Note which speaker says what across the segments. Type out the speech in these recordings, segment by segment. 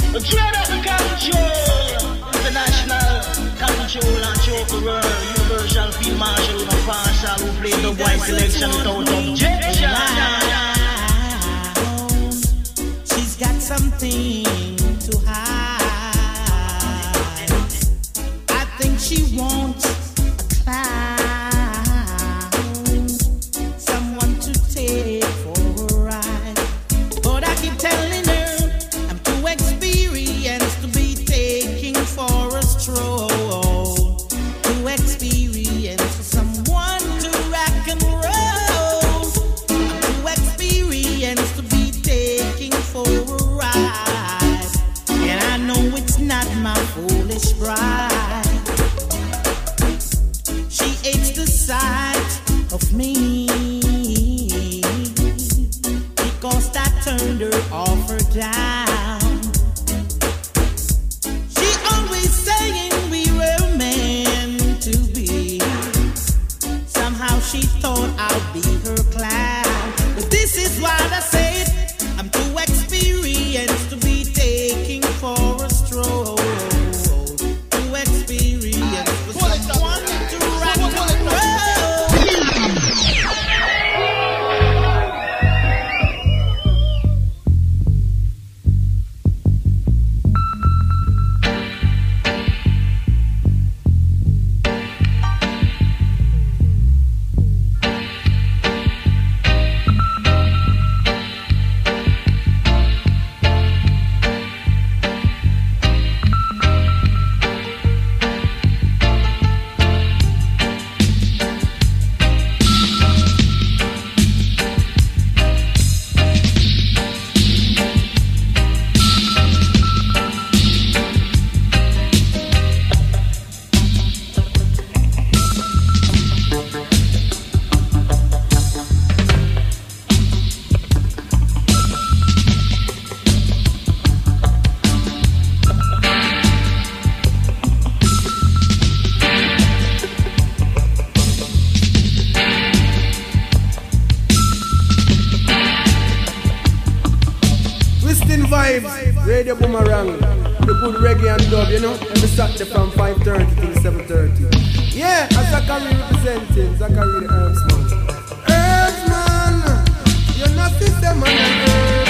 Speaker 1: Dread control, international control and choke world. Universal field marshal, universal who play the white selection without objection.
Speaker 2: She's got something to hide. I think she wants a clown, someone to take for a ride. But I keep telling her I'm too experienced to be taking for a stroll. Too experienced for someone to rock and roll. I'm too experienced to be taking for a ride, and I know it's not my foolish bride. She hates the sight of me because I turned her off her down. She always saying we were meant to be. Somehow she thought I'd be her clown. But this is why I say it. I'm too experienced to be taking for a stroll. Too experienced for someone to rock and roll.
Speaker 3: Twisting vibes, Radio Boomerang, the good reggae and dub, you know, every Saturday from 5:30 till 7:30. Yeah, and Zachary representing, Zachary the Herbsman. Herbsman, you're not system man and Herbsman.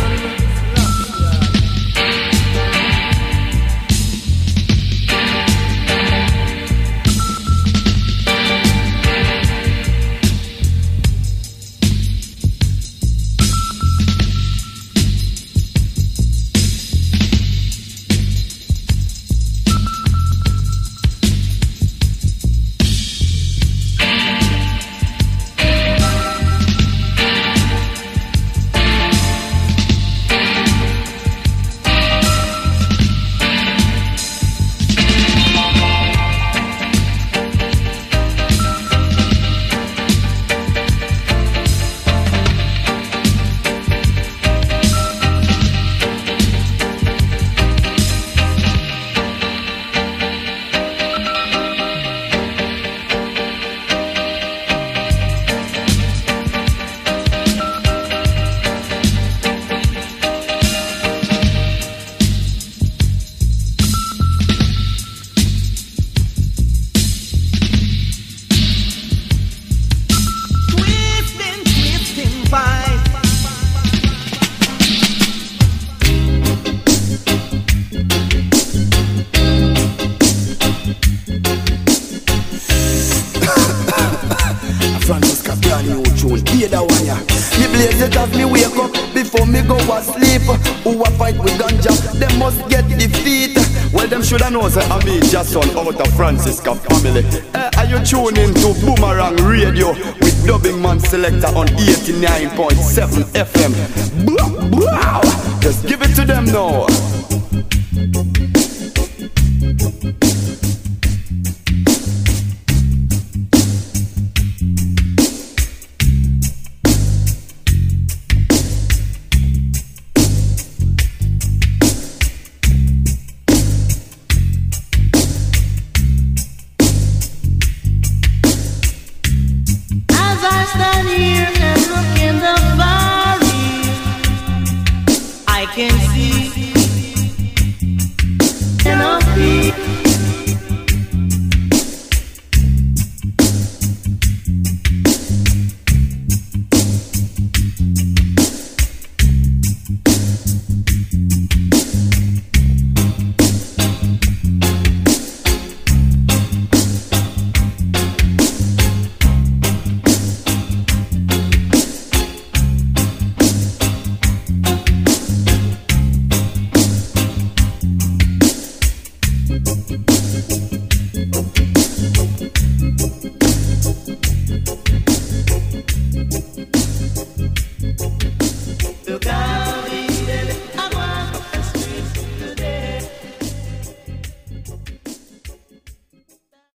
Speaker 4: Should I know that I'm just son out of Francisca family. Are you tuning to Boomerang Radio with Dubbing Man Selector on 89.7 FM? Just give it to them now.
Speaker 2: I can see